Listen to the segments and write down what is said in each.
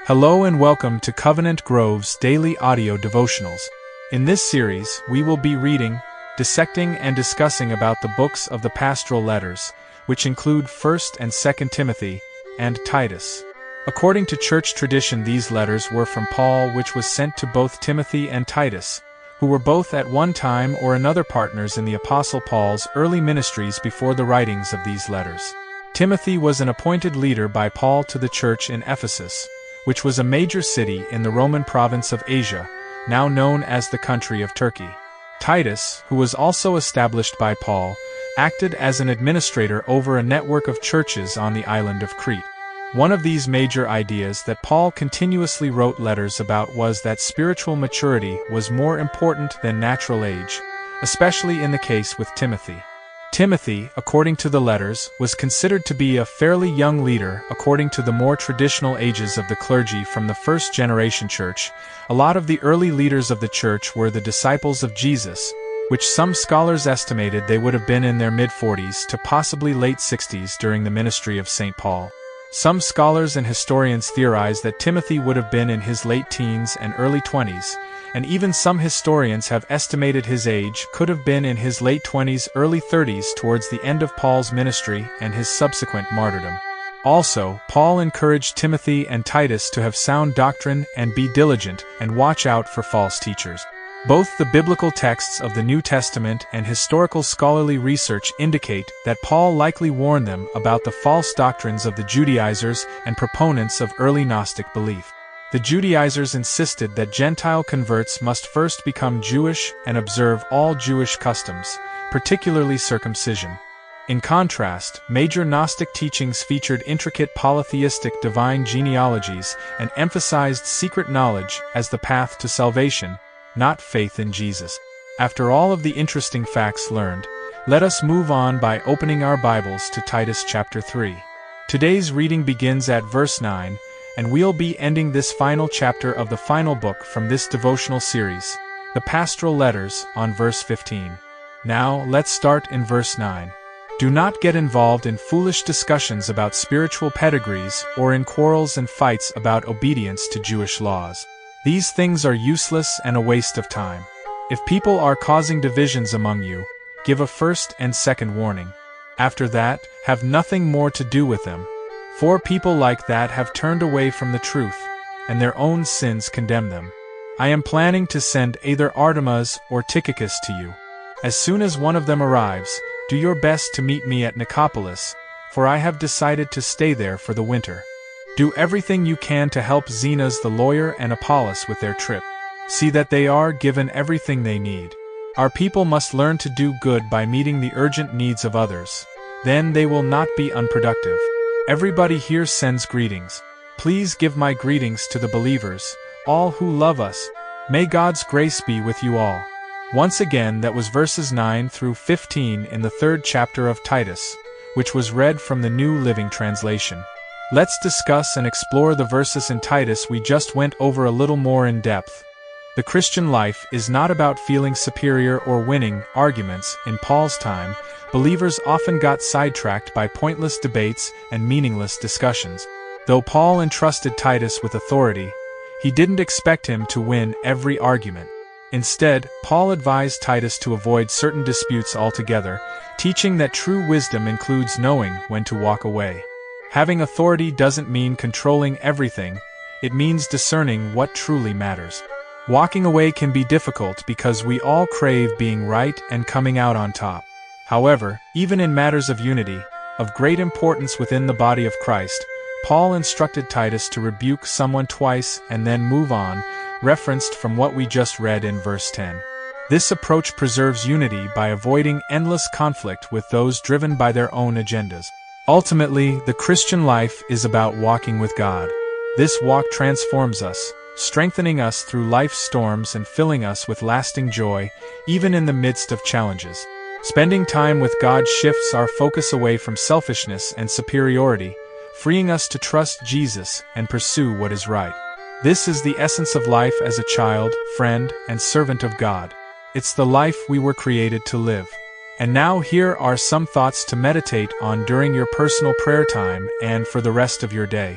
Hello and welcome to Covenant Grove's daily audio devotionals. In this series, we will be reading, dissecting and discussing about the books of the pastoral letters, which include 1st and 2nd Timothy, and Titus. According to church tradition, these letters were from Paul, which was sent to both Timothy and Titus, who were both at one time or another partners in the Apostle Paul's early ministries before the writings of these letters. Timothy was an appointed leader by Paul to the church in Ephesus, which was a major city in the Roman province of Asia, now known as the country of Turkey. Titus, who was also established by Paul, acted as an administrator over a network of churches on the island of Crete. One of these major ideas that Paul continuously wrote letters about was that spiritual maturity was more important than natural age, especially in the case with Timothy. Timothy, according to the letters, was considered to be a fairly young leader according to the more traditional ages of the clergy from the first generation church. A lot of the early leaders of the church were the disciples of Jesus, which some scholars estimated they would have been in their mid-40s to possibly late 60s during the ministry of St. Paul. Some scholars and historians theorize that Timothy would have been in his late teens and early 20s, and even some historians have estimated his age could have been in his late 20s, early 30s towards the end of Paul's ministry and his subsequent martyrdom. Also, Paul encouraged Timothy and Titus to have sound doctrine and be diligent and watch out for false teachers. Both the biblical texts of the New Testament and historical scholarly research indicate that Paul likely warned them about the false doctrines of the Judaizers and proponents of early Gnostic belief. The Judaizers insisted that Gentile converts must first become Jewish and observe all Jewish customs, particularly circumcision. In contrast, major Gnostic teachings featured intricate polytheistic divine genealogies and emphasized secret knowledge as the path to salvation, not faith in Jesus. After all of the interesting facts learned, let us move on by opening our Bibles to Titus chapter 3. Today's reading begins at verse 9, and we'll be ending this final chapter of the final book from this devotional series, the Pastoral Letters, on verse 15. Now, let's start in verse 9. Do not get involved in foolish discussions about spiritual pedigrees or in quarrels and fights about obedience to Jewish laws. These things are useless and a waste of time. If people are causing divisions among you, give a first and second warning. After that, have nothing more to do with them. For people like that have turned away from the truth, and their own sins condemn them. I am planning to send either Artemas or Tychicus to you. As soon as one of them arrives, do your best to meet me at Nicopolis, for I have decided to stay there for the winter. Do everything you can to help Zenas the lawyer and Apollos with their trip. See that they are given everything they need. Our people must learn to do good by meeting the urgent needs of others. Then they will not be unproductive. Everybody here sends greetings. Please give my greetings to the believers, all who love us. May God's grace be with you all. Once again, that was verses 9 through 15 in the 3rd chapter of Titus, which was read from the New Living Translation. Let's discuss and explore the verses in Titus we just went over a little more in depth. The Christian life is not about feeling superior or winning arguments. In Paul's time, believers often got sidetracked by pointless debates and meaningless discussions. Though Paul entrusted Titus with authority, he didn't expect him to win every argument. Instead, Paul advised Titus to avoid certain disputes altogether, teaching that true wisdom includes knowing when to walk away. Having authority doesn't mean controlling everything, it means discerning what truly matters. Walking away can be difficult because we all crave being right and coming out on top. However, even in matters of unity, of great importance within the body of Christ, Paul instructed Titus to rebuke someone twice and then move on, referenced from what we just read in verse 10. This approach preserves unity by avoiding endless conflict with those driven by their own agendas. Ultimately, the Christian life is about walking with God. This walk transforms us, strengthening us through life's storms and filling us with lasting joy, even in the midst of challenges. Spending time with God shifts our focus away from selfishness and superiority, freeing us to trust Jesus and pursue what is right. This is the essence of life as a child, friend, and servant of God. It's the life we were created to live. And now here are some thoughts to meditate on during your personal prayer time and for the rest of your day.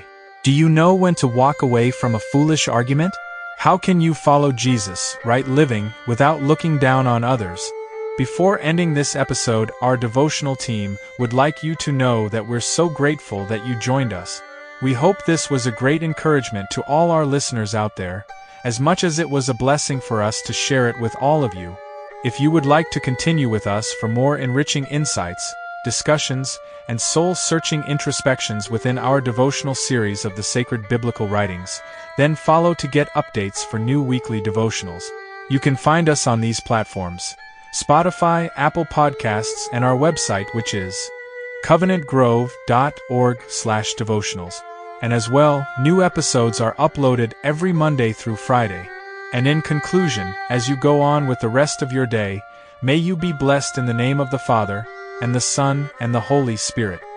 Do you know when to walk away from a foolish argument? How can you follow Jesus, right living, without looking down on others? Before ending this episode, our devotional team would like you to know that we're so grateful that you joined us. We hope this was a great encouragement to all our listeners out there, as much as it was a blessing for us to share it with all of you. If you would like to continue with us for more enriching insights, discussions, and soul-searching introspections within our devotional series of the sacred biblical writings, then follow to get updates for new weekly devotionals. You can find us on these platforms: Spotify, Apple Podcasts, and our website, which is covenantgrove.org/devotionals. And as well, new episodes are uploaded every Monday through Friday. And in conclusion, as you go on with the rest of your day, may you be blessed in the name of the Father, and the Son, and the Holy Spirit.